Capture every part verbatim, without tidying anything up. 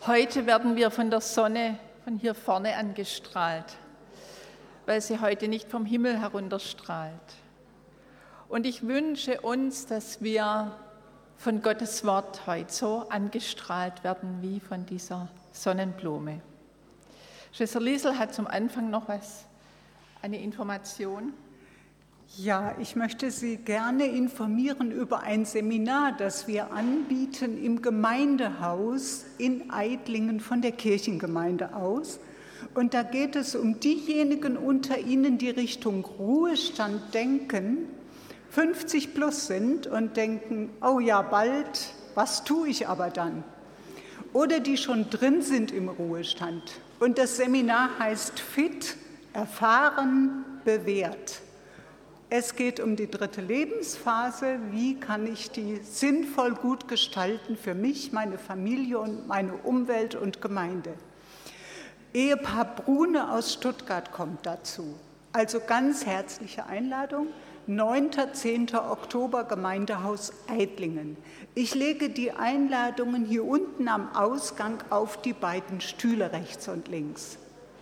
Heute werden wir von der Sonne von hier vorne angestrahlt, weil sie heute nicht vom Himmel herunterstrahlt. Und ich wünsche uns, dass wir von Gottes Wort heute so angestrahlt werden wie von dieser Sonnenblume. Schwester Liesel hat zum Anfang noch was, eine Information. Ja, ich möchte Sie gerne informieren über ein Seminar, das wir anbieten im Gemeindehaus in Eidlingen von der Kirchengemeinde aus. Und da geht es um diejenigen unter Ihnen, die Richtung Ruhestand denken, fünfzig plus sind und denken, oh ja, bald, was tue ich aber dann? Oder die schon drin sind im Ruhestand. Und das Seminar heißt Fit, erfahren, bewährt. Es geht um die dritte Lebensphase. Wie kann ich die sinnvoll gut gestalten für mich, meine Familie und meine Umwelt und Gemeinde? Ehepaar Brune aus Stuttgart kommt dazu. Also ganz herzliche Einladung. neunten und zehnten Oktober, Gemeindehaus Eidlingen. Ich lege die Einladungen hier unten am Ausgang auf die beiden Stühle rechts und links.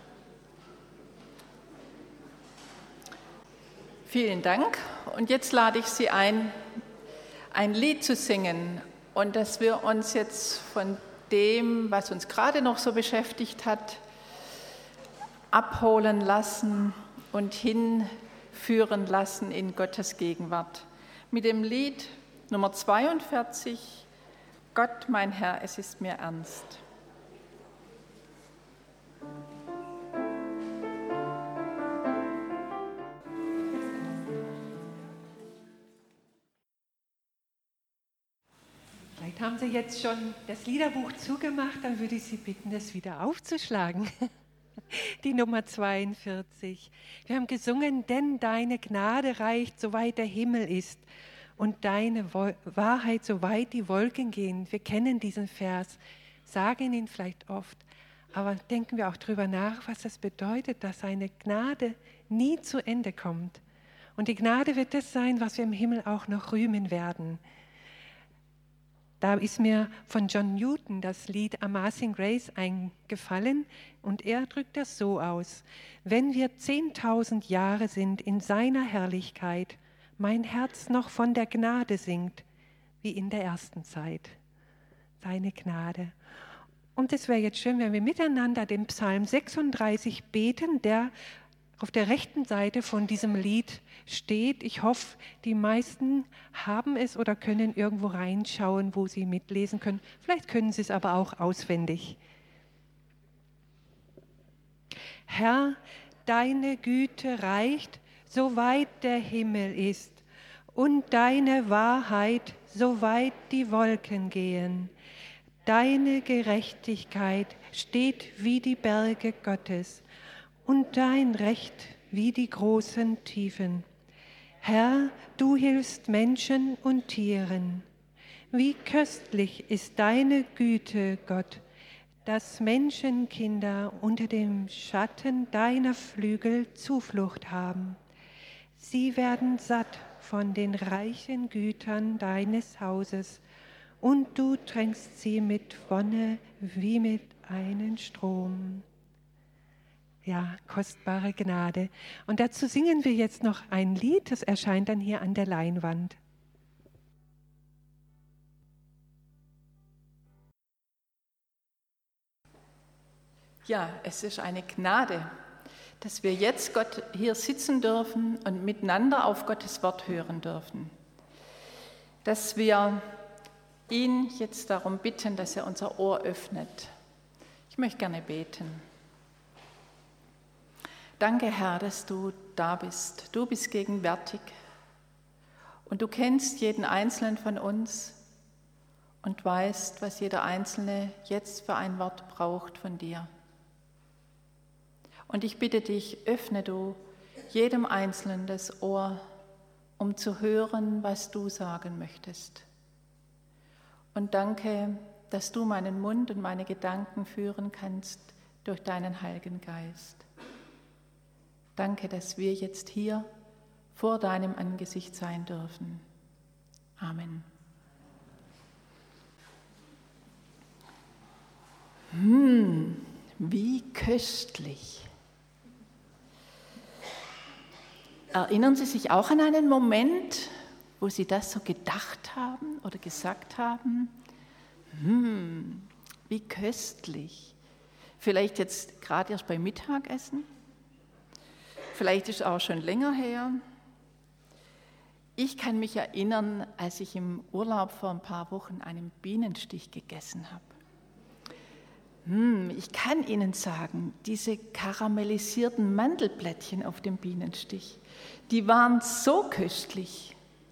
Vielen Dank. Und jetzt lade ich Sie ein, ein Lied zu singen und dass wir uns jetzt von dem, was uns gerade noch so beschäftigt hat, abholen lassen und hinführen lassen in Gottes Gegenwart. Mit dem Lied Nummer zweiundvierzig, Gott, mein Herr, es ist mir ernst. Vielleicht haben Sie jetzt schon das Liederbuch zugemacht, dann würde ich Sie bitten, das wieder aufzuschlagen. Die Nummer zweiundvierzig. Wir haben gesungen, denn deine Gnade reicht, soweit der Himmel ist und deine Wahrheit, soweit die Wolken gehen. Wir kennen diesen Vers, sagen ihn vielleicht oft, aber denken wir auch darüber nach, was das bedeutet, dass seine Gnade nie zu Ende kommt. Und die Gnade wird das sein, was wir im Himmel auch noch rühmen werden. Da ist mir von John Newton das Lied Amazing Grace eingefallen und er drückt das so aus. Wenn wir zehntausend Jahre sind in seiner Herrlichkeit, mein Herz noch von der Gnade singt, wie in der ersten Zeit. Seine Gnade. Und es wäre jetzt schön, wenn wir miteinander den Psalm sechsunddreißig beten, der auf der rechten Seite von diesem Lied steht. Ich hoffe, die meisten haben es oder können irgendwo reinschauen, wo sie mitlesen können. Vielleicht können sie es aber auch auswendig. Herr, deine Güte reicht, soweit der Himmel ist, und deine Wahrheit, soweit die Wolken gehen. Deine Gerechtigkeit steht wie die Berge Gottes, und dein Recht wie die großen Tiefen. Herr, du hilfst Menschen und Tieren. Wie köstlich ist deine Güte, Gott, dass Menschenkinder unter dem Schatten deiner Flügel Zuflucht haben. Sie werden satt von den reichen Gütern deines Hauses, und du tränkst sie mit Wonne wie mit einem Strom. Ja, kostbare Gnade. Und dazu singen wir jetzt noch ein Lied, das erscheint dann hier an der Leinwand. Ja, es ist eine Gnade, dass wir jetzt Gott hier sitzen dürfen und miteinander auf Gottes Wort hören dürfen. Dass wir ihn jetzt darum bitten, dass er unser Ohr öffnet. Ich möchte gerne beten. Danke, Herr, dass du da bist. Du bist gegenwärtig und du kennst jeden Einzelnen von uns und weißt, was jeder Einzelne jetzt für ein Wort braucht von dir. Und ich bitte dich, öffne du jedem Einzelnen das Ohr, um zu hören, was du sagen möchtest. Und danke, dass du meinen Mund und meine Gedanken führen kannst durch deinen Heiligen Geist. Danke, dass wir jetzt hier vor deinem Angesicht sein dürfen. Amen. Hm, wie köstlich. Erinnern Sie sich auch an einen Moment, wo Sie das so gedacht haben oder gesagt haben? Hm, wie köstlich. Vielleicht jetzt gerade erst beim Mittagessen. Vielleicht ist es auch schon länger her. Ich kann mich erinnern, als ich im Urlaub vor ein paar Wochen einen Bienenstich gegessen habe. Hm, ich kann Ihnen sagen, diese karamellisierten Mandelblättchen auf dem Bienenstich, die waren so köstlich.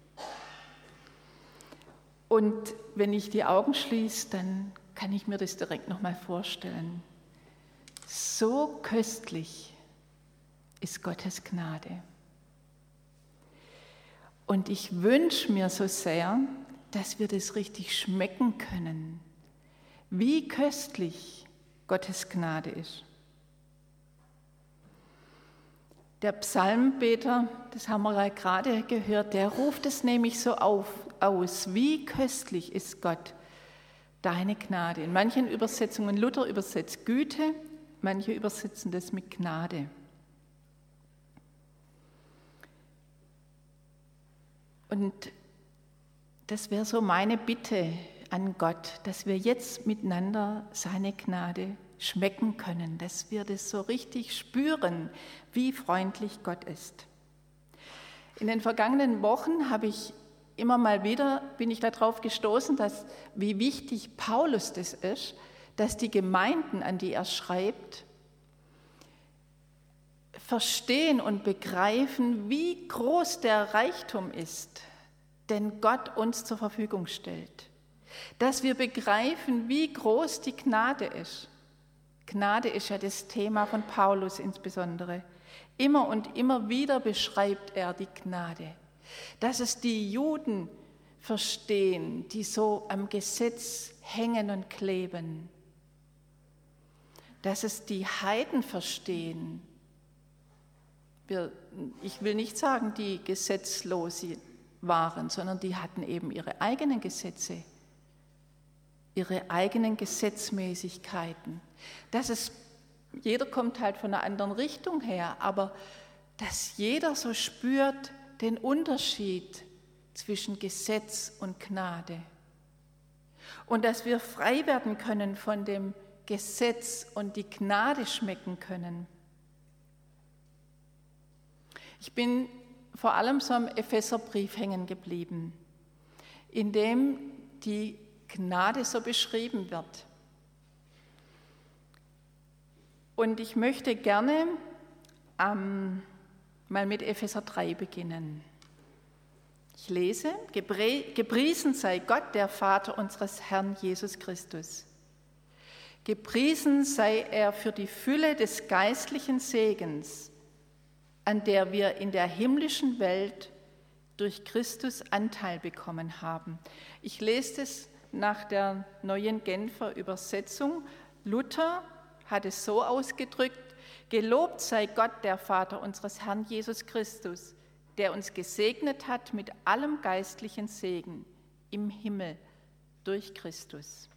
Und wenn ich die Augen schließe, dann kann ich mir das direkt nochmal vorstellen. So köstlich ist Gottes Gnade. Und ich wünsche mir so sehr, dass wir das richtig schmecken können, wie köstlich Gottes Gnade ist. Der Psalmbeter, das haben wir ja gerade gehört, der ruft es nämlich so auf, aus, wie köstlich ist Gott, deine Gnade. In manchen Übersetzungen, Luther übersetzt Güte, manche übersetzen das mit Gnade. Und das wäre so meine Bitte an Gott, dass wir jetzt miteinander seine Gnade schmecken können, dass wir das so richtig spüren, wie freundlich Gott ist. In den vergangenen Wochen habe ich immer mal wieder, bin ich darauf gestoßen, dass, wie wichtig Paulus das ist, dass die Gemeinden, an die er schreibt, verstehen und begreifen, wie groß der Reichtum ist, den Gott uns zur Verfügung stellt. Dass wir begreifen, wie groß die Gnade ist. Gnade ist ja das Thema von Paulus insbesondere. Immer und immer wieder beschreibt er die Gnade. Dass es die Juden verstehen, die so am Gesetz hängen und kleben. Dass es die Heiden verstehen. Wir, ich will nicht sagen, die gesetzlos waren, sondern die hatten eben ihre eigenen Gesetze, ihre eigenen Gesetzmäßigkeiten. Dass es, jeder kommt halt von einer anderen Richtung her, aber dass jeder so spürt den Unterschied zwischen Gesetz und Gnade. Und dass wir frei werden können von dem Gesetz und die Gnade schmecken können. Ich bin vor allem so am Epheserbrief hängen geblieben, in dem die Gnade so beschrieben wird. Und ich möchte gerne ähm, mal mit Epheser drei beginnen. Ich lese, gepriesen sei Gott, der Vater unseres Herrn Jesus Christus. Gepriesen sei er für die Fülle des geistlichen Segens, an der wir in der himmlischen Welt durch Christus Anteil bekommen haben. Ich lese es nach der neuen Genfer Übersetzung. Luther hat es so ausgedrückt: Gelobt sei Gott, der Vater unseres Herrn Jesus Christus, der uns gesegnet hat mit allem geistlichen Segen im Himmel durch Christus.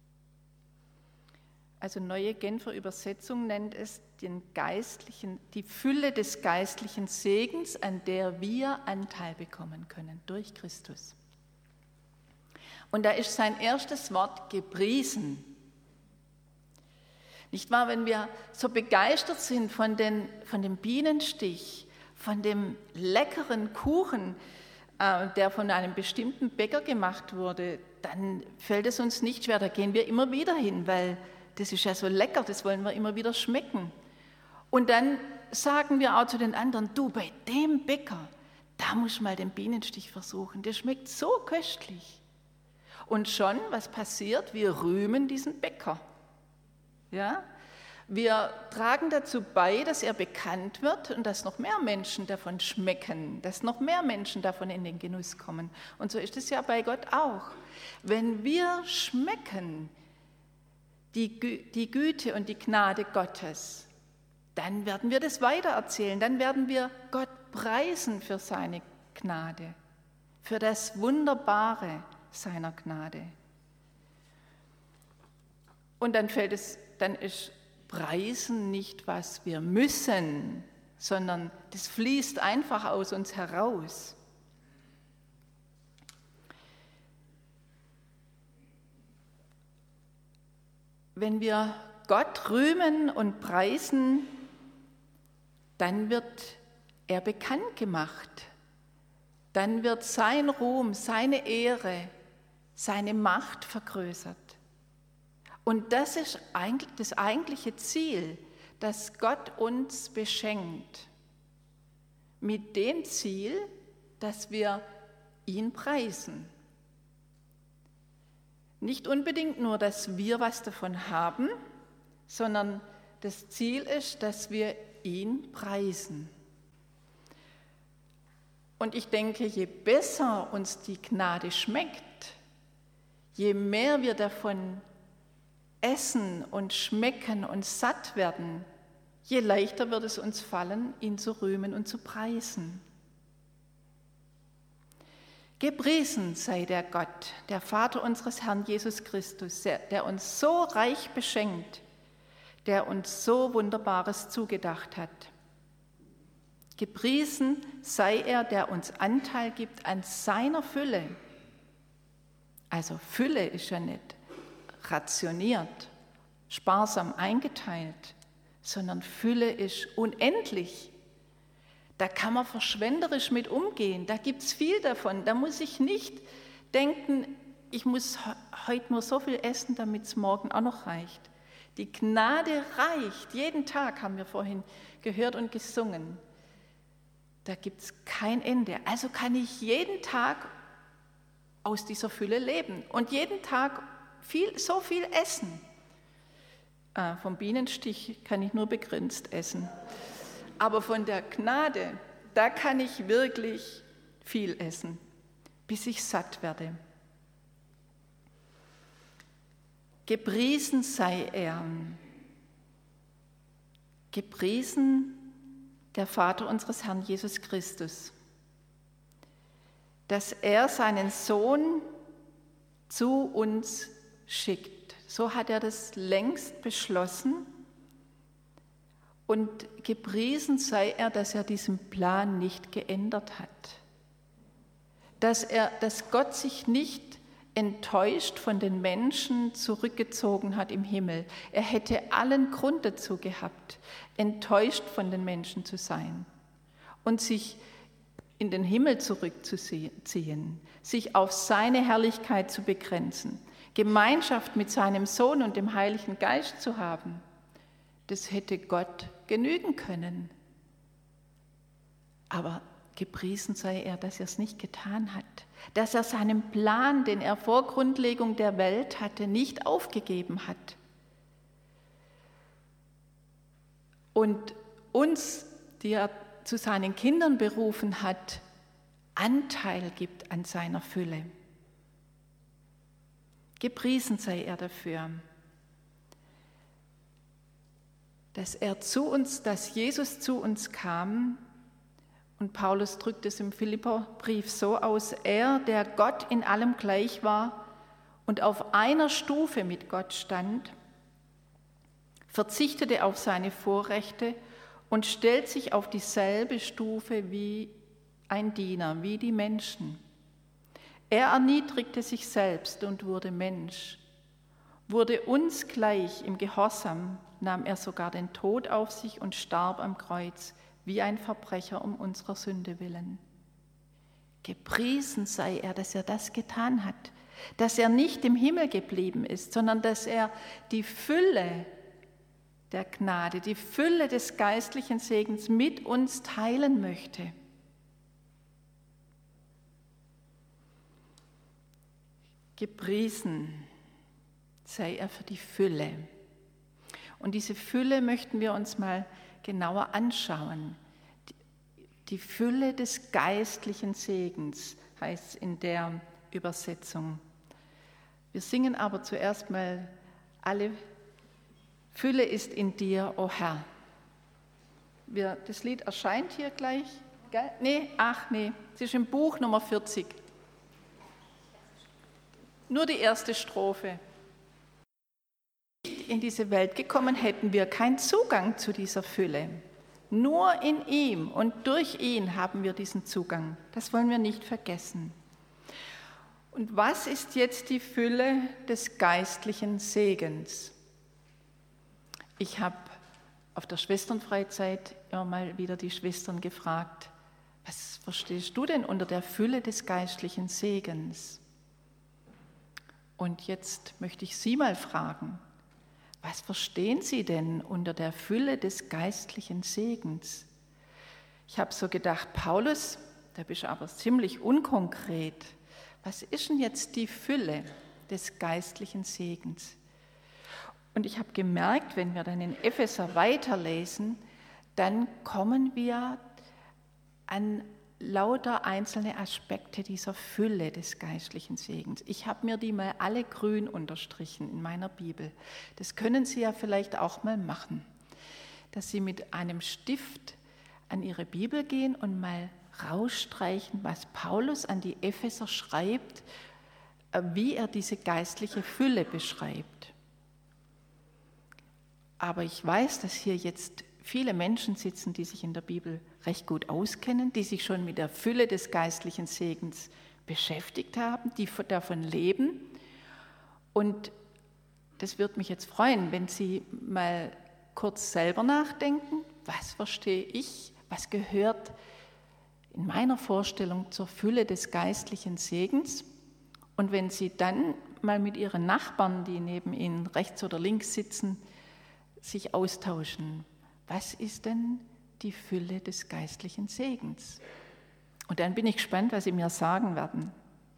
Also neue Genfer Übersetzung nennt es den geistlichen, die Fülle des geistlichen Segens, an der wir Anteil bekommen können durch Christus. Und da ist sein erstes Wort gepriesen. Nicht wahr, wenn wir so begeistert sind von, den, von dem Bienenstich, von dem leckeren Kuchen, äh, der von einem bestimmten Bäcker gemacht wurde, dann fällt es uns nicht schwer, da gehen wir immer wieder hin, weil das ist ja so lecker, das wollen wir immer wieder schmecken. Und dann sagen wir auch zu den anderen, du, bei dem Bäcker, da musst du mal den Bienenstich versuchen, der schmeckt so köstlich. Und schon, was passiert? Wir rühmen diesen Bäcker. Ja? Wir tragen dazu bei, dass er bekannt wird und dass noch mehr Menschen davon schmecken, dass noch mehr Menschen davon in den Genuss kommen. Und so ist es ja bei Gott auch. Wenn wir schmecken die, die Güte und die Gnade Gottes, dann werden wir das weitererzählen, dann werden wir Gott preisen für seine Gnade, für das Wunderbare seiner Gnade. Und dann fällt es dann ist Preisen nicht, was wir müssen, sondern das fließt einfach aus uns heraus. Wenn wir Gott rühmen und preisen, dann wird er bekannt gemacht. Dann wird sein Ruhm, seine Ehre, seine Macht vergrößert. Und das ist eigentlich das eigentliche Ziel, dass Gott uns beschenkt. Mit dem Ziel, dass wir ihn preisen. Nicht unbedingt nur, dass wir was davon haben, sondern das Ziel ist, dass wir ihn preisen. Und ich denke, je besser uns die Gnade schmeckt, je mehr wir davon essen und schmecken und satt werden, je leichter wird es uns fallen, ihn zu rühmen und zu preisen. Gepriesen sei der Gott, der Vater unseres Herrn Jesus Christus, der uns so reich beschenkt, der uns so Wunderbares zugedacht hat. Gepriesen sei er, der uns Anteil gibt an seiner Fülle. Also Fülle ist ja nicht rationiert, sparsam eingeteilt, sondern Fülle ist unendlich. Da kann man verschwenderisch mit umgehen, da gibt es viel davon. Da muss ich nicht denken, ich muss heute nur so viel essen, damit es morgen auch noch reicht. Die Gnade reicht, jeden Tag haben wir vorhin gehört und gesungen. Da gibt es kein Ende. Also kann ich jeden Tag aus dieser Fülle leben und jeden Tag viel, so viel essen. Ah, vom Bienenstich kann ich nur begrenzt essen. Aber von der Gnade, da kann ich wirklich viel essen, bis ich satt werde. Gepriesen sei er. Gepriesen der Vater unseres Herrn Jesus Christus, dass er seinen Sohn zu uns schickt. So hat er das längst beschlossen. Und gepriesen sei er, dass er diesen Plan nicht geändert hat. Dass, er, dass Gott sich nicht enttäuscht von den Menschen zurückgezogen hat im Himmel. Er hätte allen Grund dazu gehabt, enttäuscht von den Menschen zu sein und sich in den Himmel zurückzuziehen, sich auf seine Herrlichkeit zu begrenzen, Gemeinschaft mit seinem Sohn und dem Heiligen Geist zu haben. Das hätte Gott genügen können. Aber gepriesen sei er, dass er es nicht getan hat, dass er seinen Plan, den er vor Grundlegung der Welt hatte, nicht aufgegeben hat. Und uns, die er zu seinen Kindern berufen hat, Anteil gibt an seiner Fülle. Gepriesen sei er dafür, dass er zu uns, dass Jesus zu uns kam. Und Paulus drückt es im Philipperbrief so aus: Er, der Gott in allem gleich war und auf einer Stufe mit Gott stand, verzichtete auf seine Vorrechte und stellt sich auf dieselbe Stufe wie ein Diener, wie die Menschen. Er erniedrigte sich selbst und wurde Mensch, wurde uns gleich im Gehorsam, nahm er sogar den Tod auf sich und starb am Kreuz, wie ein Verbrecher um unserer Sünde willen. Gepriesen sei er, dass er das getan hat, dass er nicht im Himmel geblieben ist, sondern dass er die Fülle der Gnade, die Fülle des geistlichen Segens mit uns teilen möchte. Gepriesen sei er für die Fülle. Und diese Fülle möchten wir uns mal genauer anschauen. Die Fülle des geistlichen Segens heißt es in der Übersetzung. Wir singen aber zuerst mal alle: Fülle ist in dir, o Herr. Wir, das Lied erscheint hier gleich. Gell? Nee, ach nee, es ist im Buch Nummer vierzig. Nur die erste Strophe. nicht in diese Welt gekommen, hätten wir keinen Zugang zu dieser Fülle. Nur in ihm und durch ihn haben wir diesen Zugang. Das wollen wir nicht vergessen. Und was ist jetzt die Fülle des geistlichen Segens? Ich habe auf der Schwesternfreizeit immer mal wieder die Schwestern gefragt, was verstehst du denn unter der Fülle des geistlichen Segens? Und jetzt möchte ich Sie mal fragen, was verstehen Sie denn unter der Fülle des geistlichen Segens? Ich habe so gedacht, Paulus, da bist du aber ziemlich unkonkret. Was ist denn jetzt die Fülle des geistlichen Segens? Und ich habe gemerkt, wenn wir dann in Epheser weiterlesen, dann kommen wir an lauter einzelne Aspekte dieser Fülle des geistlichen Segens. Ich habe mir die mal alle grün unterstrichen in meiner Bibel. Das können Sie ja vielleicht auch mal machen, dass Sie mit einem Stift an Ihre Bibel gehen und mal rausstreichen, was Paulus an die Epheser schreibt, wie er diese geistliche Fülle beschreibt. Aber ich weiß, dass hier jetzt viele Menschen sitzen, die sich in der Bibel recht gut auskennen, die sich schon mit der Fülle des geistlichen Segens beschäftigt haben, die davon leben. Und das würde mich jetzt freuen, wenn Sie mal kurz selber nachdenken, was verstehe ich, was gehört in meiner Vorstellung zur Fülle des geistlichen Segens. Und wenn Sie dann mal mit Ihren Nachbarn, die neben Ihnen rechts oder links sitzen, sich austauschen, was ist denn die Fülle des geistlichen Segens? Und dann bin ich gespannt, was Sie mir sagen werden.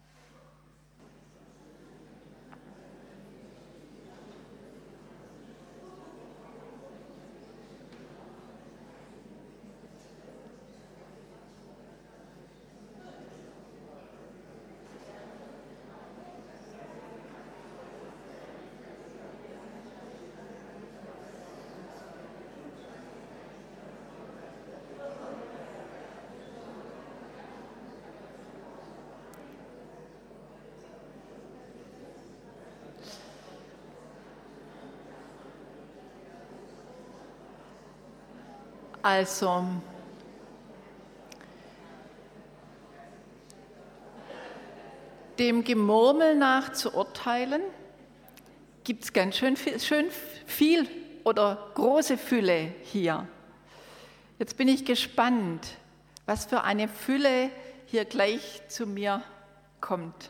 Also, dem Gemurmel nach zu urteilen, gibt es ganz schön viel, schön viel oder große Fülle hier. Jetzt bin ich gespannt, was für eine Fülle hier gleich zu mir kommt.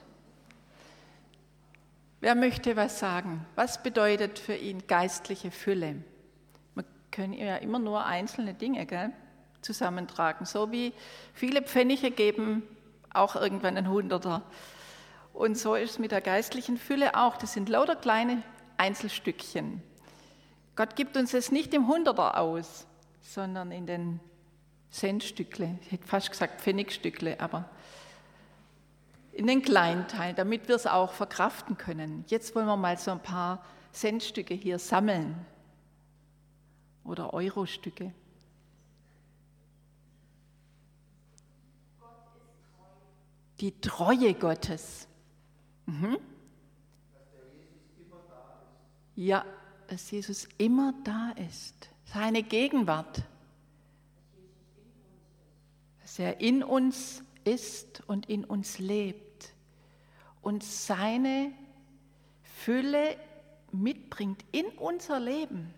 Wer möchte was sagen? Was bedeutet für ihn geistliche Fülle? Können ja immer nur einzelne Dinge, gell, zusammentragen. So wie viele Pfennige geben auch irgendwann ein Hunderter. Und so ist es mit der geistlichen Fülle auch. Das sind lauter kleine Einzelstückchen. Gott gibt uns es nicht im Hunderter aus, sondern in den Centstückle. Ich hätte fast gesagt Pfennigstückle, aber in den kleinen Teil, damit wir es auch verkraften können. Jetzt wollen wir mal so ein paar Centstücke hier sammeln. Oder Eurostücke. Die Treue Gottes. Mhm. Ja, dass Jesus immer da ist. Seine Gegenwart. Dass er in uns ist und in uns lebt. Und seine Fülle mitbringt in unser Leben.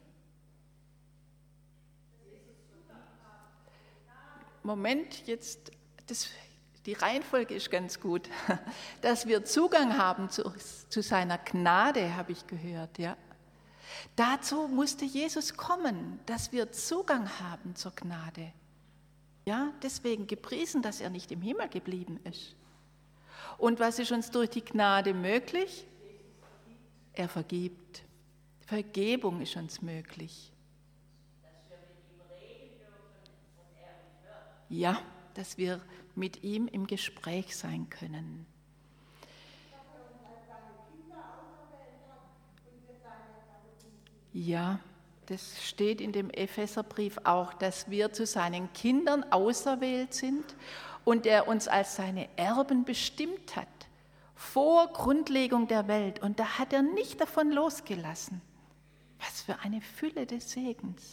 Moment, jetzt, das, die Reihenfolge ist ganz gut, dass wir Zugang haben zu, zu seiner Gnade, habe ich gehört. Ja. Dazu musste Jesus kommen, dass wir Zugang haben zur Gnade. Ja, deswegen gepriesen, dass er nicht im Himmel geblieben ist. Und was ist uns durch die Gnade möglich? Er vergibt. Vergebung ist uns möglich. Ja, dass wir mit ihm im Gespräch sein können. Ja, das steht in dem Epheserbrief auch, dass wir zu seinen Kindern auserwählt sind und er uns als seine Erben bestimmt hat, vor Grundlegung der Welt. Und da hat er nicht davon losgelassen. Was für eine Fülle des Segens.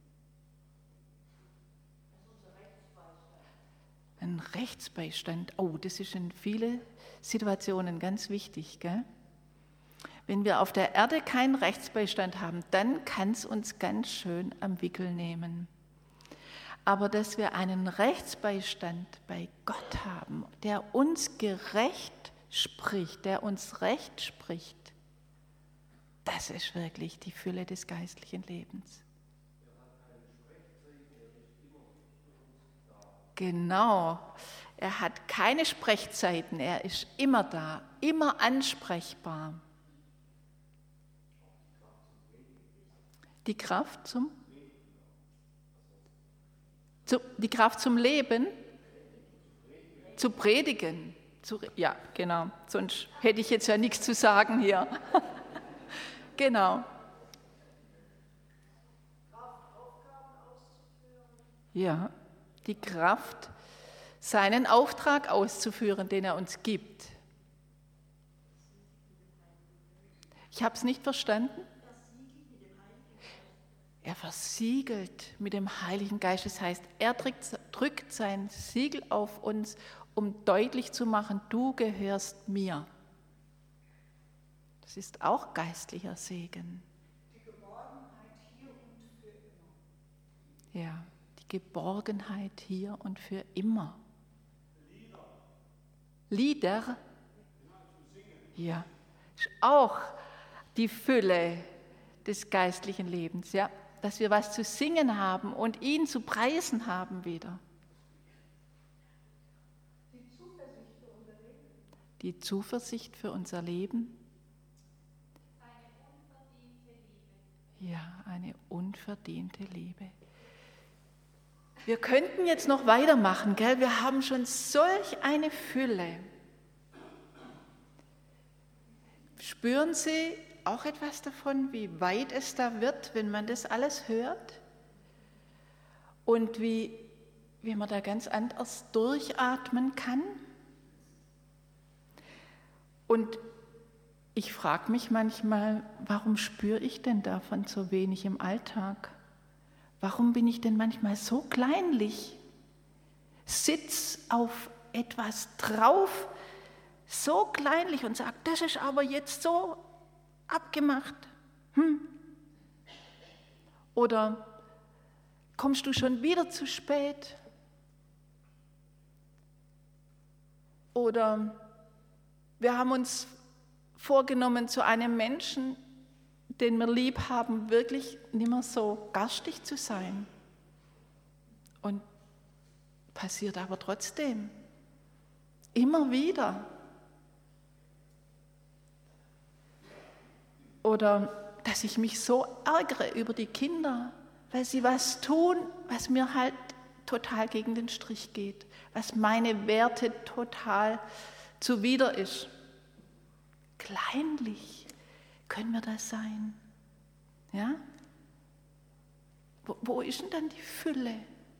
Ein Rechtsbeistand. Oh, das ist in vielen Situationen ganz wichtig, gell? Wenn wir auf der Erde keinen Rechtsbeistand haben, dann kann es uns ganz schön am Wickel nehmen. Aber dass wir einen Rechtsbeistand bei Gott haben, der uns gerecht spricht, der uns Recht spricht, das ist wirklich die Fülle des geistlichen Lebens. Genau, er hat keine Sprechzeiten, er ist immer da, immer ansprechbar. Die Kraft zum, zu, die Kraft zum Leben, zu predigen. Zu, ja, genau, sonst hätte ich jetzt ja nichts zu sagen hier. Genau. Ja, die Kraft, seinen Auftrag auszuführen, den er uns gibt. Ich habe es nicht verstanden. Er versiegelt mit dem Heiligen Geist. Das heißt, er drückt, drückt sein Siegel auf uns, um deutlich zu machen, du gehörst mir. Das ist auch geistlicher Segen. Die Geborgenheit hier und für immer. Ja, die Geborgenheit hier und für immer. Lieder. Lieder? Ja, ist auch die Fülle des geistlichen Lebens, ja, dass wir was zu singen haben und ihn zu preisen haben wieder. Die Zuversicht für unser Leben. Die Zuversicht für unser Leben. Eine unverdiente Liebe. Ja, eine unverdiente Liebe. Wir könnten jetzt noch weitermachen, gell? Wir haben schon solch eine Fülle. Spüren Sie auch etwas davon, wie weit es da wird, wenn man das alles hört? Und wie, wie man da ganz anders durchatmen kann? Und ich frage mich manchmal, warum spüre ich denn davon so wenig im Alltag? Warum bin ich denn manchmal so kleinlich? Sitz auf etwas drauf, so kleinlich und sage, das ist aber jetzt so abgemacht. Hm. Oder kommst du schon wieder zu spät? Oder wir haben uns vorgenommen, zu einem Menschen, den wir lieb haben, wirklich nicht mehr so garstig zu sein. Und passiert aber trotzdem. Immer wieder. Oder dass ich mich so ärgere über die Kinder, weil sie was tun, was mir halt total gegen den Strich geht, was meine Werte total zuwider ist. Kleinlich können wir das sein. Ja? Wo, wo ist denn dann die Fülle?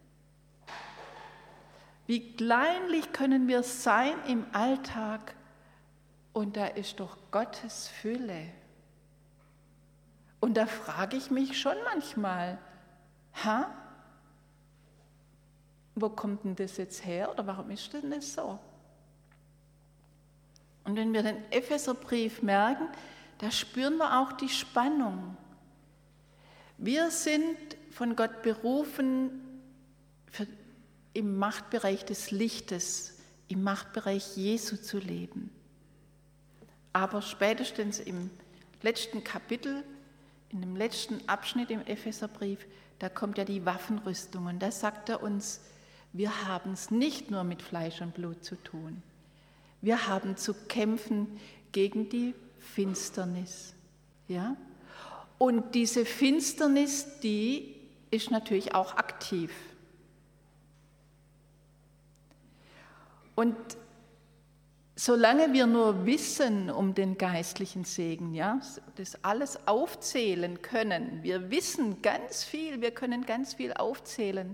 Wie kleinlich können wir sein im Alltag und da ist doch Gottes Fülle. Und da frage ich mich schon manchmal, ha? Wo kommt denn das jetzt her oder warum ist denn das so? Und wenn wir den Epheserbrief merken, da spüren wir auch die Spannung. Wir sind von Gott berufen, für, im Machtbereich des Lichtes, im Machtbereich Jesu zu leben. Aber spätestens im letzten Kapitel, in dem letzten Abschnitt im Epheserbrief, da kommt ja die Waffenrüstung und da sagt er uns, wir haben es nicht nur mit Fleisch und Blut zu tun. Wir haben zu kämpfen gegen die Finsternis. Ja? Und diese Finsternis, die ist natürlich auch aktiv. Und solange wir nur wissen um den geistlichen Segen, ja, das alles aufzählen können, wir wissen ganz viel, wir können ganz viel aufzählen,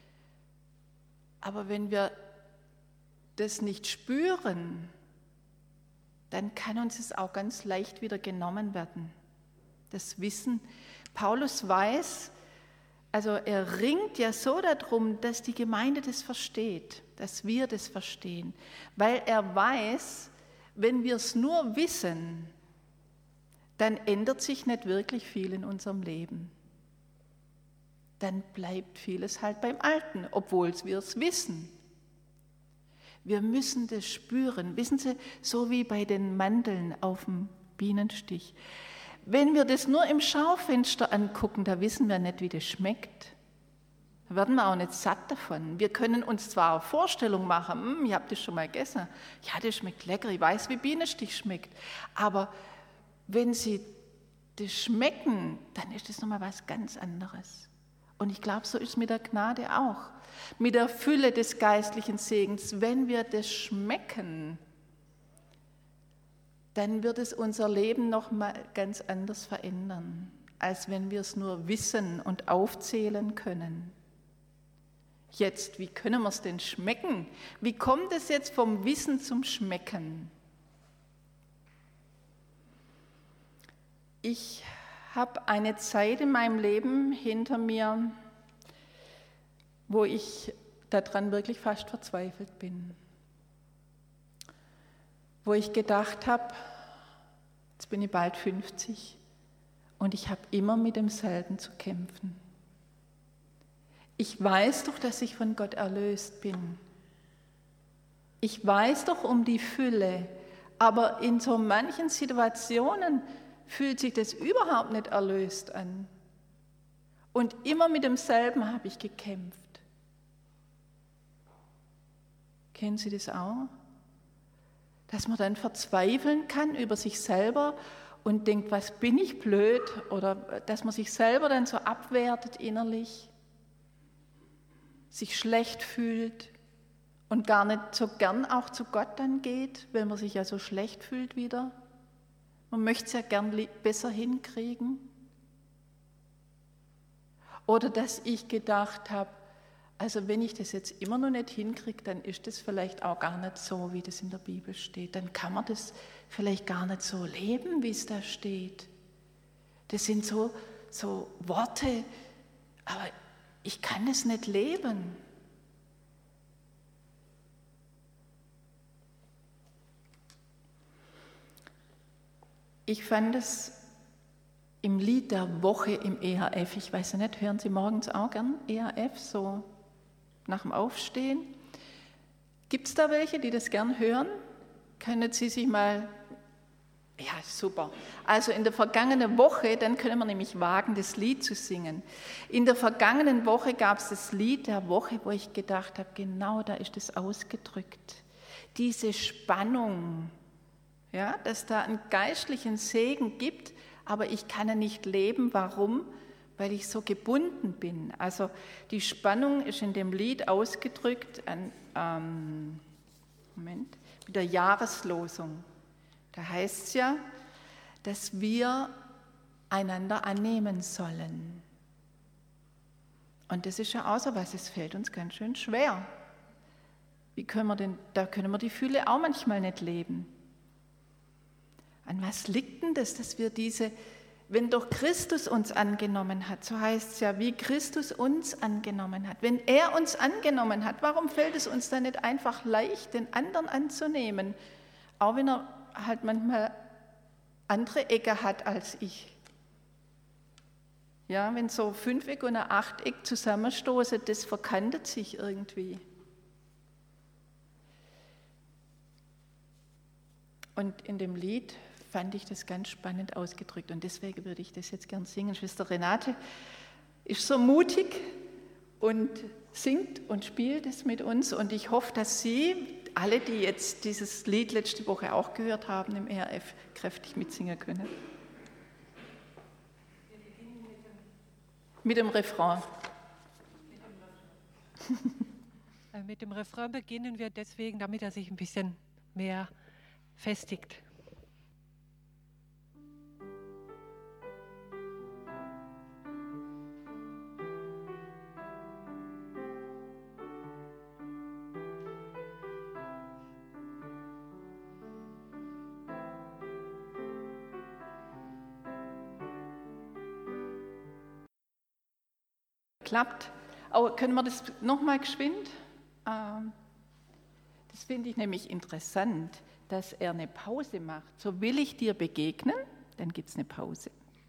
aber wenn wir das nicht spüren, dann kann uns es auch ganz leicht wieder genommen werden. Das Wissen. Paulus weiß, also er ringt ja so darum, dass die Gemeinde das versteht, dass wir das verstehen, weil er weiß, wenn wir es nur wissen, dann ändert sich nicht wirklich viel in unserem Leben. Dann bleibt vieles halt beim Alten, obwohl wir es wissen. Wir müssen das spüren. Wissen Sie, so wie bei den Mandeln auf dem Bienenstich. Wenn wir das nur im Schaufenster angucken, da wissen wir nicht, wie das schmeckt. Da werden wir auch nicht satt davon. Wir können uns zwar eine Vorstellung machen, hm, ich habe das schon mal gegessen, ja, das schmeckt lecker, ich weiß, wie Bienenstich schmeckt. Aber wenn Sie das schmecken, dann ist das nochmal was ganz anderes. Und ich glaube, so ist es mit der Gnade auch. Mit der Fülle des geistlichen Segens. Wenn wir das schmecken, dann wird es unser Leben nochmal ganz anders verändern, als wenn wir es nur wissen und aufzählen können. Jetzt, wie können wir es denn schmecken? Wie kommt es jetzt vom Wissen zum Schmecken? Ich habe eine Zeit in meinem Leben hinter mir, wo ich daran wirklich fast verzweifelt bin. Wo ich gedacht habe, jetzt bin ich bald fünfzig und ich habe immer mit demselben zu kämpfen. Ich weiß doch, dass ich von Gott erlöst bin. Ich weiß doch um die Fülle, aber in so manchen Situationen fühlt sich das überhaupt nicht erlöst an. Und immer mit demselben habe ich gekämpft. Kennen Sie das auch? Dass man dann verzweifeln kann über sich selber und denkt, was bin ich blöd? Oder dass man sich selber dann so abwertet innerlich, sich schlecht fühlt und gar nicht so gern auch zu Gott dann geht, weil man sich ja so schlecht fühlt wieder. Man möchte es ja gern besser hinkriegen. Oder dass ich gedacht habe, also wenn ich das jetzt immer noch nicht hinkriege, dann ist das vielleicht auch gar nicht so, wie das in der Bibel steht. Dann kann man das vielleicht gar nicht so leben, wie es da steht. Das sind so, so Worte, aber ich kann es nicht leben. Ich fand es im Lied der Woche im E H F, ich weiß ja nicht, hören Sie morgens auch gern E H F, so nach dem Aufstehen? Gibt es da welche, die das gern hören? Können Sie sich mal, ja super, also in der vergangenen Woche, dann können wir nämlich wagen, das Lied zu singen. In der vergangenen Woche gab es das Lied der Woche, wo ich gedacht habe, genau da ist es ausgedrückt. Diese Spannung, ja, dass da einen geistlichen Segen gibt, aber ich kann ihn nicht leben. Warum? Weil ich so gebunden bin. Also die Spannung ist in dem Lied ausgedrückt an, ähm, Moment, mit der Jahreslosung. Da heißt es ja, dass wir einander annehmen sollen. Und das ist ja auch so was, es fällt uns ganz schön schwer. Wie können wir denn, da können wir die Fülle auch manchmal nicht leben. An was liegt denn das, dass wir diese, wenn doch Christus uns angenommen hat, so heißt es ja, wie Christus uns angenommen hat. Wenn er uns angenommen hat, warum fällt es uns dann nicht einfach leicht, den anderen anzunehmen, auch wenn er halt manchmal andere Ecke hat als ich. Ja, wenn so Fünfeck und ein Achteck zusammenstoßen, das verkantet sich irgendwie. Und in dem Lied fand ich das ganz spannend ausgedrückt und deswegen würde ich das jetzt gern singen. Schwester Renate ist so mutig und singt und spielt es mit uns und ich hoffe, dass Sie, alle, die jetzt dieses Lied letzte Woche auch gehört haben, im E R F kräftig mitsingen können. Mit dem Refrain. Mit dem Refrain beginnen wir deswegen, damit er sich ein bisschen mehr festigt. geklappt. Aber können wir das nochmal geschwind? Ähm, das finde ich nämlich interessant, dass er eine Pause macht. So will ich dir begegnen, dann gibt es eine Pause.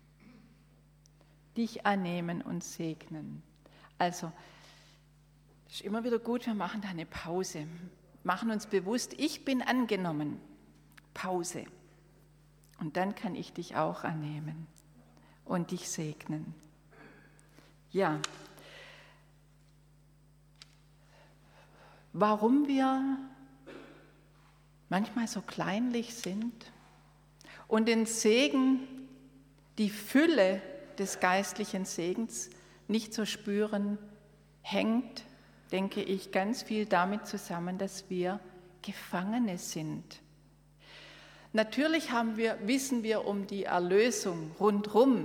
Dich annehmen und segnen. Also, es ist immer wieder gut, wir machen da eine Pause. Machen uns bewusst, ich bin angenommen. Pause. Und dann kann ich dich auch annehmen und dich segnen. Ja. Warum wir manchmal so kleinlich sind und den Segen, die Fülle des geistlichen Segens nicht so spüren, hängt, denke ich, ganz viel damit zusammen, dass wir Gefangene sind. Natürlich haben wir, wissen wir um die Erlösung rundherum,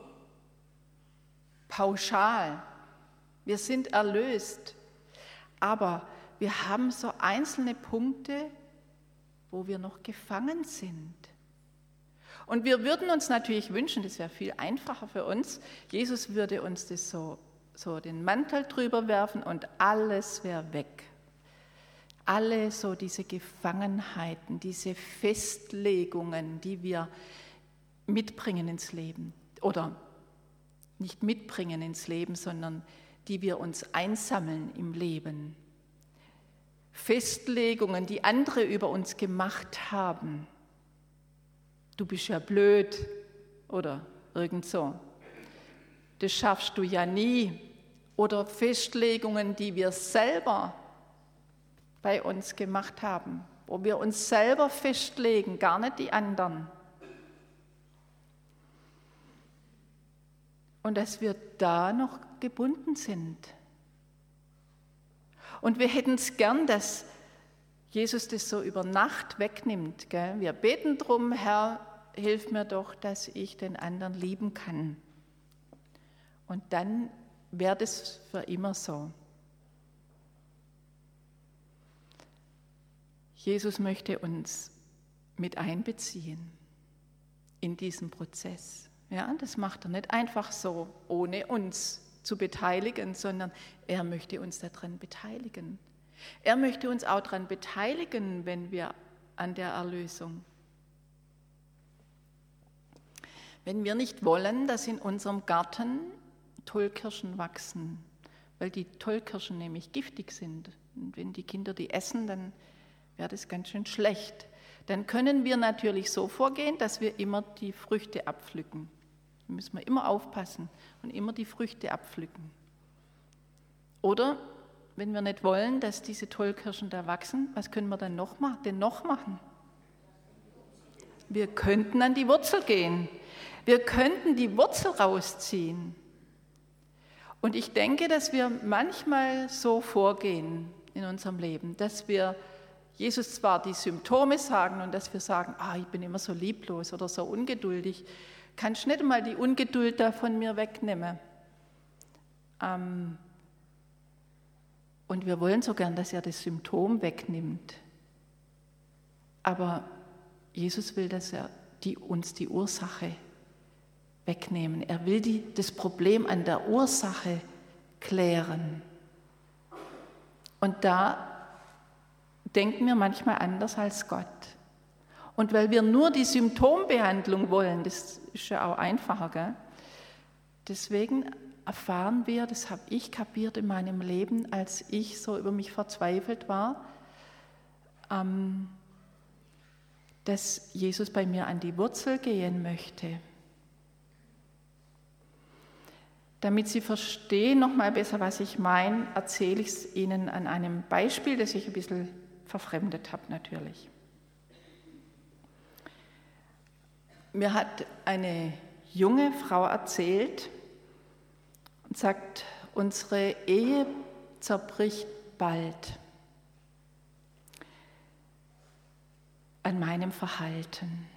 pauschal. Wir sind erlöst, aber wir haben so einzelne Punkte, wo wir noch gefangen sind. Und wir würden uns natürlich wünschen, das wäre viel einfacher für uns, Jesus würde uns das so, so den Mantel drüber werfen und alles wäre weg. Alle so diese Gefangenheiten, diese Festlegungen, die wir mitbringen ins Leben oder nicht mitbringen ins Leben, sondern die wir uns einsammeln im Leben. Festlegungen, die andere über uns gemacht haben. Du bist ja blöd oder irgend so. Das schaffst du ja nie. Oder Festlegungen, die wir selber bei uns gemacht haben, wo wir uns selber festlegen, gar nicht die anderen. Und dass wir da noch gebunden sind. Und wir hätten es gern, dass Jesus das so über Nacht wegnimmt. Gell? Wir beten drum, Herr, hilf mir doch, dass ich den anderen lieben kann. Und dann wäre das für immer so. Jesus möchte uns mit einbeziehen in diesen Prozess. Ja, das macht er nicht einfach so, ohne uns zu beteiligen, sondern er möchte uns daran beteiligen. Er möchte uns auch daran beteiligen, wenn wir an der Erlösung. Wenn wir nicht wollen, dass in unserem Garten Tollkirschen wachsen, weil die Tollkirschen nämlich giftig sind. Und wenn die Kinder die essen, dann wäre das ganz schön schlecht. Dann können wir natürlich so vorgehen, dass wir immer die Früchte abpflücken. Da müssen wir immer aufpassen und immer die Früchte abpflücken. Oder wenn wir nicht wollen, dass diese Tollkirschen da wachsen, was können wir dann noch machen? Denn noch machen? Wir könnten an die Wurzel gehen. Wir könnten die Wurzel rausziehen. Und ich denke, dass wir manchmal so vorgehen in unserem Leben, dass wir Jesus zwar die Symptome sagen und dass wir sagen, ah, ich bin immer so lieblos oder so ungeduldig, kannst du nicht mal die Ungeduld da von mir wegnehmen. Ähm, und wir wollen so gern, dass er das Symptom wegnimmt. Aber Jesus will, dass er die, uns die Ursache wegnehmen. Er will die, das Problem an der Ursache klären. Und da denken wir manchmal anders als Gott. Und weil wir nur die Symptombehandlung wollen, das ist ja auch einfacher, gell? Deswegen erfahren wir, das habe ich kapiert in meinem Leben, als ich so über mich verzweifelt war, ähm, dass Jesus bei mir an die Wurzel gehen möchte. Damit Sie verstehen noch mal besser, was ich meine, erzähle ich es Ihnen an einem Beispiel, das ich ein bisschen verfremdet habe natürlich. Mir hat eine junge Frau erzählt und sagt, unsere Ehe zerbricht bald an meinem Verhalten.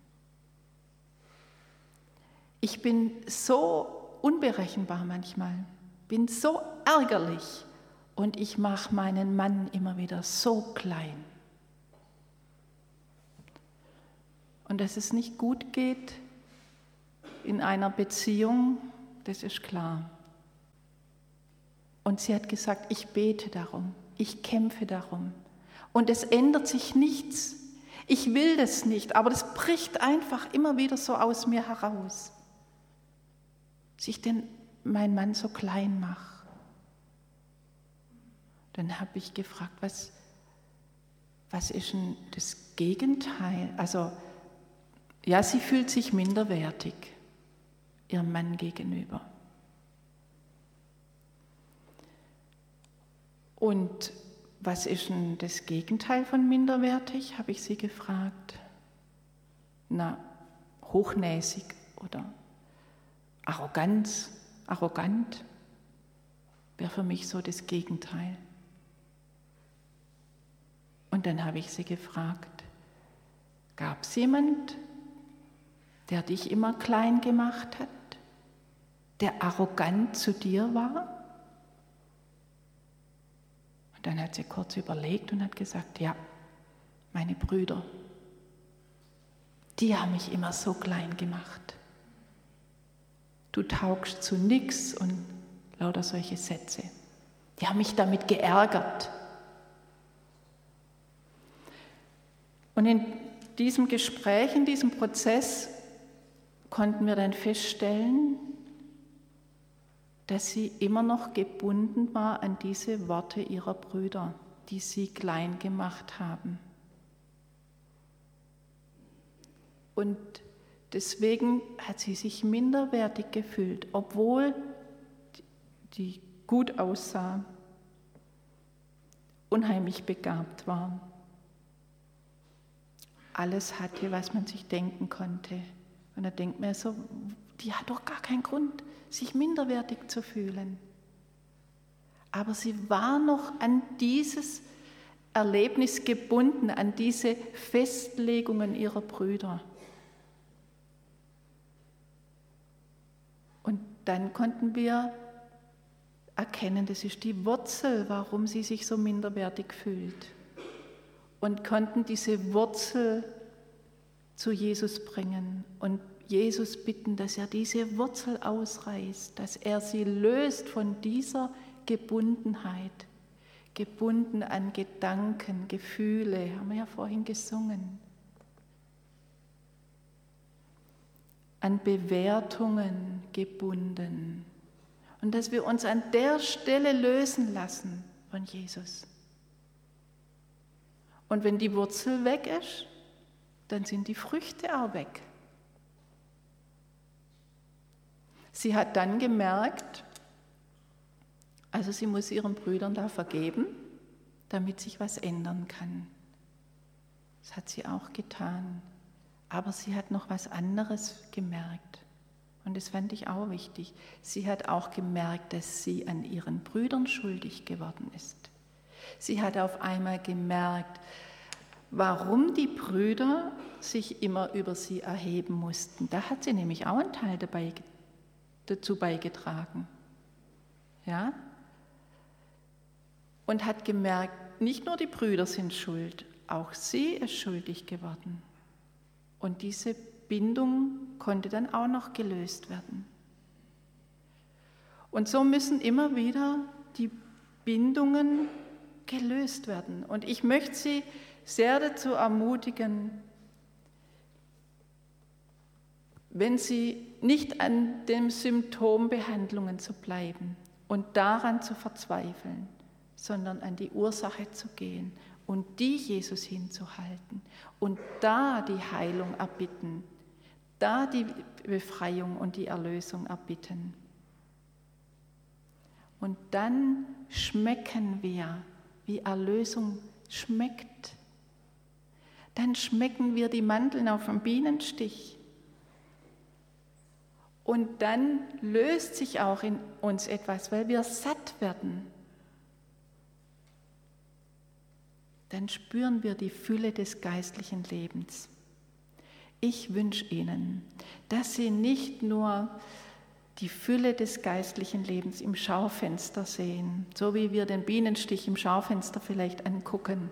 Ich bin so unberechenbar manchmal, bin so ärgerlich und ich mache meinen Mann immer wieder so klein. Und dass es nicht gut geht in einer Beziehung, das ist klar. Und sie hat gesagt, ich bete darum, ich kämpfe darum. Und es ändert sich nichts. Ich will das nicht, aber das bricht einfach immer wieder so aus mir heraus. Dass ich den, meinen Mann so klein mache. Dann habe ich gefragt, was, was ist denn das Gegenteil? Also, ja, sie fühlt sich minderwertig ihrem Mann gegenüber. Und was ist denn das Gegenteil von minderwertig, habe ich sie gefragt. Na, hochnäsig oder Arroganz, arrogant wäre für mich so das Gegenteil. Und dann habe ich sie gefragt, gab es jemand, der dich immer klein gemacht hat, der arrogant zu dir war? Und dann hat sie kurz überlegt und hat gesagt, ja, meine Brüder, die haben mich immer so klein gemacht. Du taugst zu nix und lauter solche Sätze. Die haben mich damit geärgert. Und in diesem Gespräch, in diesem Prozess konnten wir dann feststellen, dass sie immer noch gebunden war an diese Worte ihrer Brüder, die sie klein gemacht haben. Und deswegen hat sie sich minderwertig gefühlt, obwohl die gut aussah, unheimlich begabt war, alles hatte, was man sich denken konnte. Und da denkt man so, die hat doch gar keinen Grund, sich minderwertig zu fühlen. Aber sie war noch an dieses Erlebnis gebunden, an diese Festlegungen ihrer Brüder. Und dann konnten wir erkennen, das ist die Wurzel, warum sie sich so minderwertig fühlt. Und konnten diese Wurzel zu Jesus bringen und Jesus bitten, dass er diese Wurzel ausreißt, dass er sie löst von dieser Gebundenheit, gebunden an Gedanken, Gefühle, haben wir ja vorhin gesungen, an Bewertungen gebunden und dass wir uns an der Stelle lösen lassen von Jesus. Und wenn die Wurzel weg ist, dann sind die Früchte auch weg. Sie hat dann gemerkt, also sie muss ihren Brüdern da vergeben, damit sich was ändern kann. Das hat sie auch getan. Aber sie hat noch was anderes gemerkt. Und das fand ich auch wichtig. Sie hat auch gemerkt, dass sie an ihren Brüdern schuldig geworden ist. Sie hat auf einmal gemerkt, warum die Brüder sich immer über sie erheben mussten. Da hat sie nämlich auch einen Teil dabei, dazu beigetragen. Ja? Und hat gemerkt, nicht nur die Brüder sind schuld, auch sie ist schuldig geworden. Und diese Bindung konnte dann auch noch gelöst werden. Und so müssen immer wieder die Bindungen gelöst werden. Und ich möchte Sie sehr dazu ermutigen, wenn Sie nicht an den Symptombehandlungen zu bleiben und daran zu verzweifeln, sondern an die Ursache zu gehen und die Jesus hinzuhalten und da die Heilung erbitten, da die Befreiung und die Erlösung erbitten. Und dann schmecken wir, wie Erlösung schmeckt. Dann schmecken wir die Mandeln auf dem Bienenstich. Und dann löst sich auch in uns etwas, weil wir satt werden. Dann spüren wir die Fülle des geistlichen Lebens. Ich wünsche Ihnen, dass Sie nicht nur die Fülle des geistlichen Lebens im Schaufenster sehen, so wie wir den Bienenstich im Schaufenster vielleicht angucken,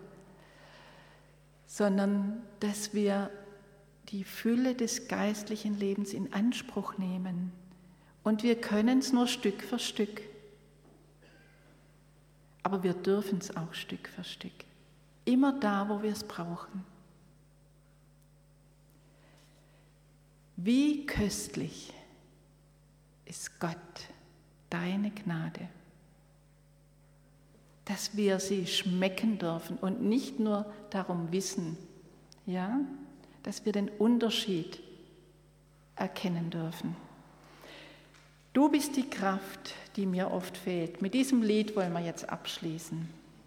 sondern dass wir die Fülle des geistlichen Lebens in Anspruch nehmen. Und wir können es nur Stück für Stück. aber wir dürfen es auch Stück für Stück. Immer da, wo wir es brauchen. Wie köstlich ist Gott, deine Gnade, dass wir sie schmecken dürfen und nicht nur darum wissen, ja, dass wir den Unterschied erkennen dürfen. Du bist die Kraft, die mir oft fehlt. Mit diesem Lied wollen wir jetzt abschließen.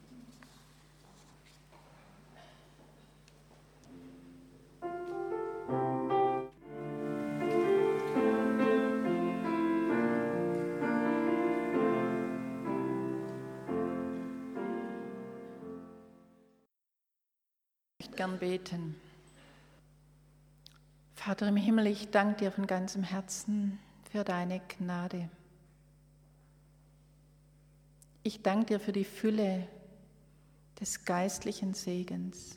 Ich möchte gern beten. Vater im Himmel, ich danke dir von ganzem Herzen für deine Gnade. Ich danke dir für die Fülle des geistlichen Segens.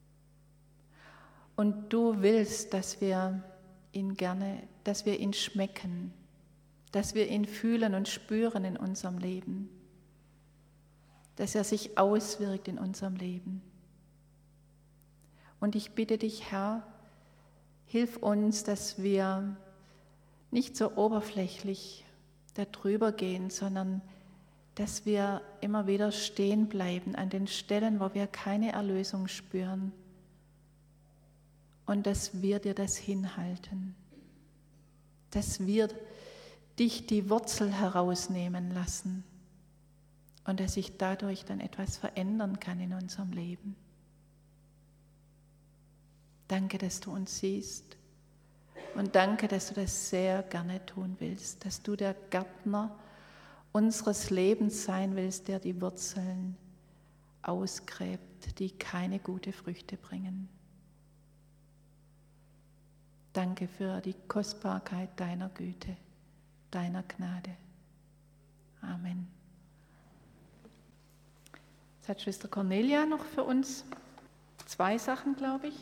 Und du willst, dass wir ihn gerne, dass wir ihn schmecken, dass wir ihn fühlen und spüren in unserem Leben, dass er sich auswirkt in unserem Leben. Und ich bitte dich, Herr, hilf uns, dass wir nicht so oberflächlich darüber gehen, sondern dass wir immer wieder stehen bleiben an den Stellen, wo wir keine Erlösung spüren und dass wir dir das hinhalten, dass wir dich die Wurzel herausnehmen lassen und dass sich dadurch dann etwas verändern kann in unserem Leben. Danke, dass du uns siehst und danke, dass du das sehr gerne tun willst, dass du der Gärtner unseres Lebens sein willst, der die Wurzeln ausgräbt, die keine gute Früchte bringen. Danke für die Kostbarkeit deiner Güte, deiner Gnade. Amen. Jetzt hat Schwester Cornelia noch für uns zwei Sachen, glaube ich.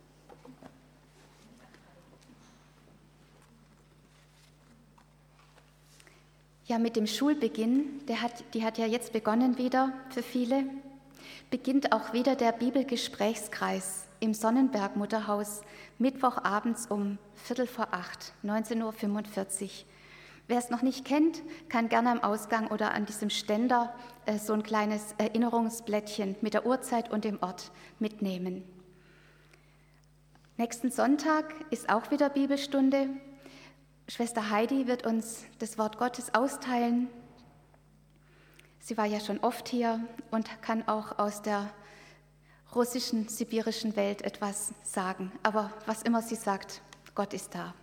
Ja, mit dem Schulbeginn, der hat, die hat ja jetzt begonnen wieder für viele, beginnt auch wieder der Bibelgesprächskreis im Sonnenberg Mutterhaus, Mittwochabends um Viertel vor acht, neunzehn Uhr fünfundvierzig. Wer es noch nicht kennt, kann gerne am Ausgang oder an diesem Ständer äh, so ein kleines Erinnerungsblättchen mit der Uhrzeit und dem Ort mitnehmen. Nächsten Sonntag ist auch wieder Bibelstunde. Schwester Heidi wird uns das Wort Gottes austeilen. Sie war ja schon oft hier und kann auch aus der russischen, sibirischen Welt etwas sagen. Aber was immer sie sagt, Gott ist da.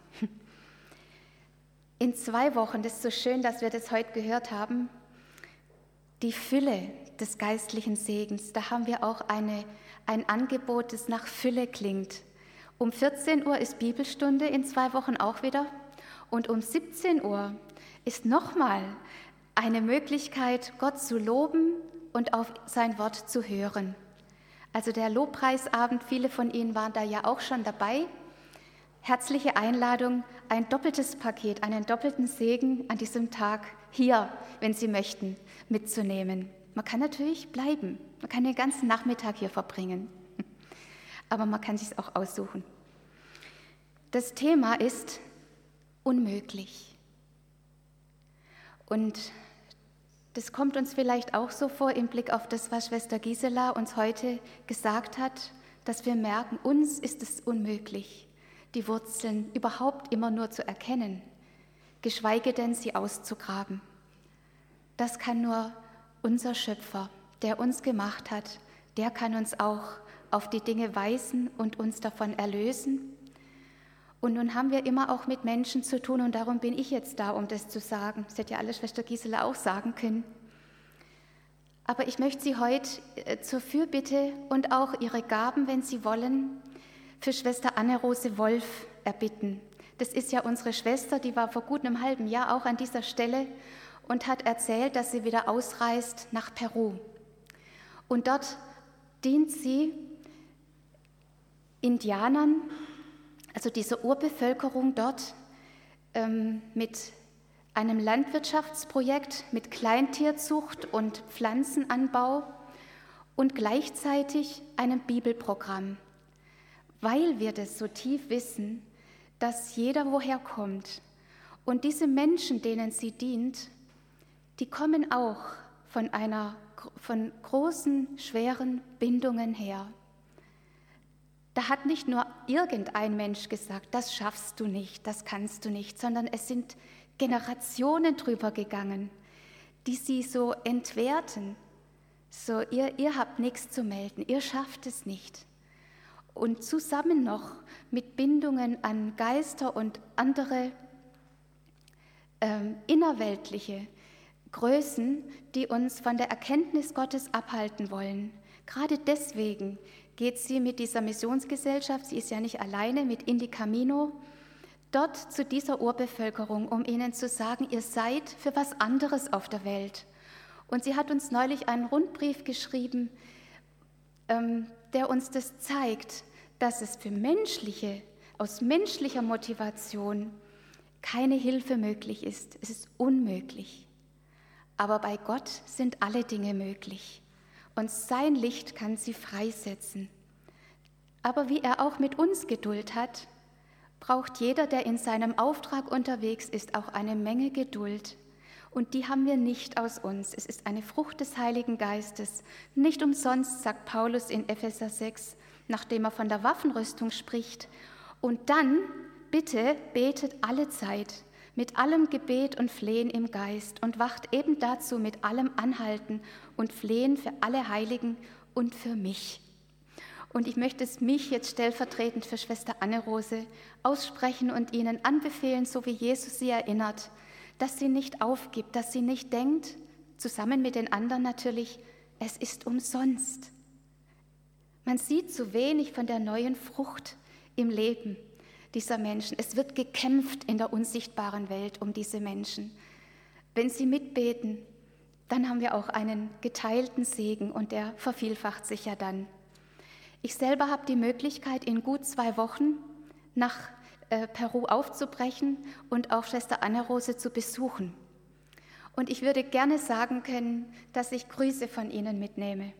In zwei Wochen, das ist so schön, dass wir das heute gehört haben, die Fülle des geistlichen Segens, da haben wir auch eine, ein Angebot, das nach Fülle klingt. Um vierzehn Uhr ist Bibelstunde, in zwei Wochen auch wieder. Und um siebzehn Uhr ist nochmal eine Möglichkeit, Gott zu loben und auf sein Wort zu hören. Also der Lobpreisabend, viele von Ihnen waren da ja auch schon dabei. Herzliche Einladung, ein doppeltes Paket, einen doppelten Segen an diesem Tag hier, wenn Sie möchten, mitzunehmen. Man kann natürlich bleiben, man kann den ganzen Nachmittag hier verbringen, aber man kann sich auch aussuchen. Das Thema ist unmöglich. Und das kommt uns vielleicht auch so vor im Blick auf das, was Schwester Gisela uns heute gesagt hat, dass wir merken, uns ist es unmöglich, die Wurzeln überhaupt immer nur zu erkennen, geschweige denn sie auszugraben. Das kann nur unser Schöpfer, der uns gemacht hat, der kann uns auch auf die Dinge weisen und uns davon erlösen. Und nun haben wir immer auch mit Menschen zu tun und darum bin ich jetzt da, um das zu sagen. Das hätte ja alle Schwester Gisela auch sagen können. Aber ich möchte Sie heute zur Fürbitte und auch Ihre Gaben, wenn Sie wollen, für Schwester Anne-Rose Wolf erbitten. Das ist ja unsere Schwester, die war vor gut einem halben Jahr auch an dieser Stelle und hat erzählt, dass sie wieder ausreist nach Peru. Und dort dient sie Indianern, also dieser Urbevölkerung dort, ähm, mit einem Landwirtschaftsprojekt mit Kleintierzucht und Pflanzenanbau und gleichzeitig einem Bibelprogramm, weil wir das so tief wissen, dass jeder woher kommt. Und diese Menschen, denen sie dient, die kommen auch von einer, von großen, schweren Bindungen her. Da hat nicht nur irgendein Mensch gesagt, das schaffst du nicht, das kannst du nicht, sondern es sind Generationen drüber gegangen, die sie so entwerten. So, ihr, ihr habt nichts zu melden, ihr schafft es nicht. Und zusammen noch mit Bindungen an Geister und andere ähm, innerweltliche Größen, die uns von der Erkenntnis Gottes abhalten wollen. Gerade deswegen geht sie mit dieser Missionsgesellschaft, sie ist ja nicht alleine, mit In die Camino, dort zu dieser Urbevölkerung, um ihnen zu sagen, ihr seid für was anderes auf der Welt. Und sie hat uns neulich einen Rundbrief geschrieben, ähm, der uns das zeigt, dass es für menschliche, aus menschlicher Motivation keine Hilfe möglich ist. Es ist unmöglich. Aber bei Gott sind alle Dinge möglich. Und sein Licht kann sie freisetzen. Aber wie er auch mit uns Geduld hat, braucht jeder, der in seinem Auftrag unterwegs ist, auch eine Menge Geduld. Und die haben wir nicht aus uns. Es ist eine Frucht des Heiligen Geistes. Nicht umsonst sagt Paulus in Epheser sechs, nachdem er von der Waffenrüstung spricht, und dann, bitte, betet alle Zeit, mit allem Gebet und Flehen im Geist und wacht eben dazu mit allem Anhalten und Flehen für alle Heiligen und für mich. Und ich möchte es mich jetzt stellvertretend für Schwester Anne-Rose aussprechen und Ihnen anbefehlen, so wie Jesus sie erinnert, dass sie nicht aufgibt, dass sie nicht denkt, zusammen mit den anderen natürlich, es ist umsonst. Man sieht zu wenig von der neuen Frucht im Leben dieser Menschen. Es wird gekämpft in der unsichtbaren Welt um diese Menschen. Wenn sie mitbeten, dann haben wir auch einen geteilten Segen und der vervielfacht sich ja dann. Ich selber habe die Möglichkeit, in gut zwei Wochen nach äh, Peru aufzubrechen und auch Schwester Anne-Rose zu besuchen. Und ich würde gerne sagen können, dass ich Grüße von Ihnen mitnehme.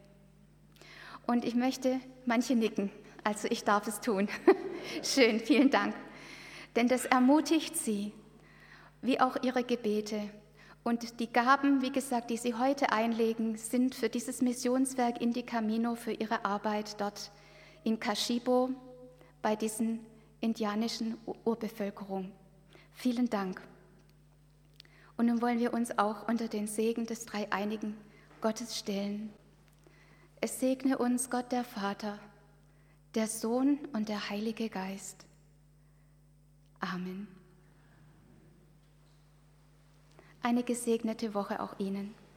Und ich möchte, manche nicken, also ich darf es tun. Schön, vielen Dank. Denn das ermutigt Sie, wie auch Ihre Gebete. Und die Gaben, wie gesagt, die Sie heute einlegen, sind für dieses Missionswerk In die Camino, für Ihre Arbeit dort in Kashibo bei diesen indianischen Urbevölkerung. Vielen Dank. Und nun wollen wir uns auch unter den Segen des dreieinigen Gottes stellen. Es segne uns Gott der Vater, der Sohn und der Heilige Geist. Amen. Eine gesegnete Woche auch Ihnen.